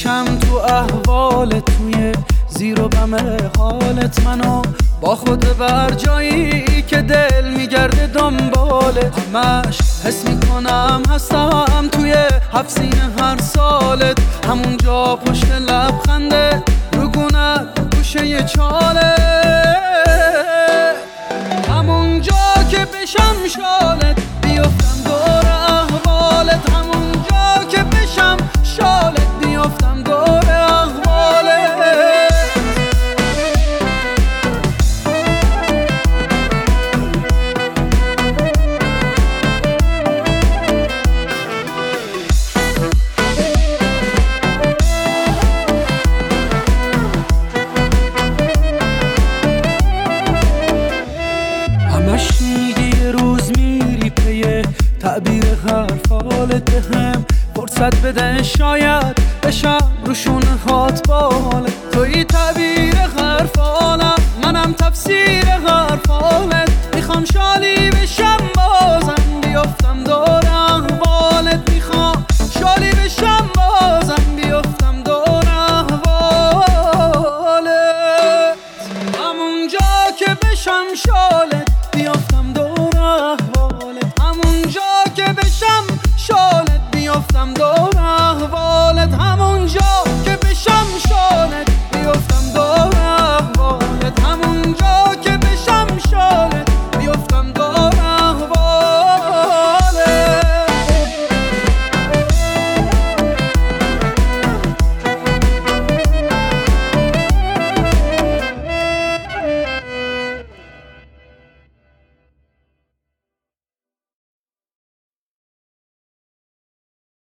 بشم تو احوالت، توی زیر و بم حالت منو با خود بر جایی که دل میگرده دنبالت. همش حس میکنم هستم توی حفظینه هر سالت، همونجا پشت لبخنده رگونت گوشه چاله، همونجا که بشم شالت بیفتم دور احوالت، همونجا که بشم شالت بیفتم دور احوالت. همش میگی یه روز میری پیه تعبیر حرفالت، بهم فرصت بده شاید بشم روشون هات بالت. توی تعبیر حرفالم منم تفسیر حرفالت، میخوام شالی بشم بازم بیفتم دور احوالت، میخوام شالی بشم بازم بیفتم دور احوالت، همونجا که بشم شالت